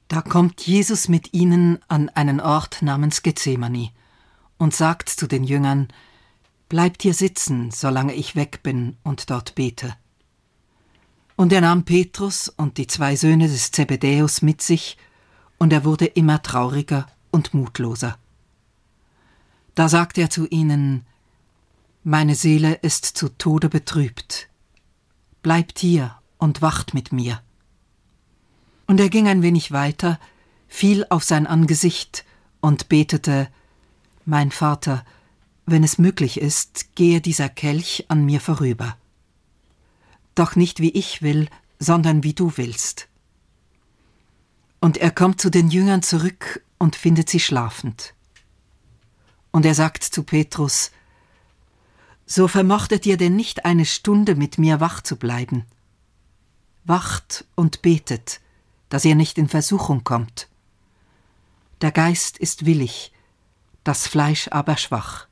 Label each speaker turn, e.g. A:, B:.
A: Da kommt Jesus mit ihnen an einen Ort namens Gethsemane und sagt zu den Jüngern: »Bleibt hier sitzen, solange ich weg bin und dort bete.« Und er nahm Petrus und die 2 Söhne des Zebedäus mit sich, und er wurde immer trauriger und mutloser. Da sagte er zu ihnen: »Meine Seele ist zu Tode betrübt. Bleibt hier und wacht mit mir.« Und er ging ein wenig weiter, fiel auf sein Angesicht und betete: »Mein Vater, wenn es möglich ist, gehe dieser Kelch an mir vorüber. Doch nicht wie ich will, sondern wie du willst.« Und er kommt zu den Jüngern zurück und findet sie schlafend. Und er sagt zu Petrus: »So vermochtet ihr denn nicht 1 Stunde mit mir wach zu bleiben? Wacht und betet, dass ihr nicht in Versuchung kommt. Der Geist ist willig, das Fleisch aber schwach.«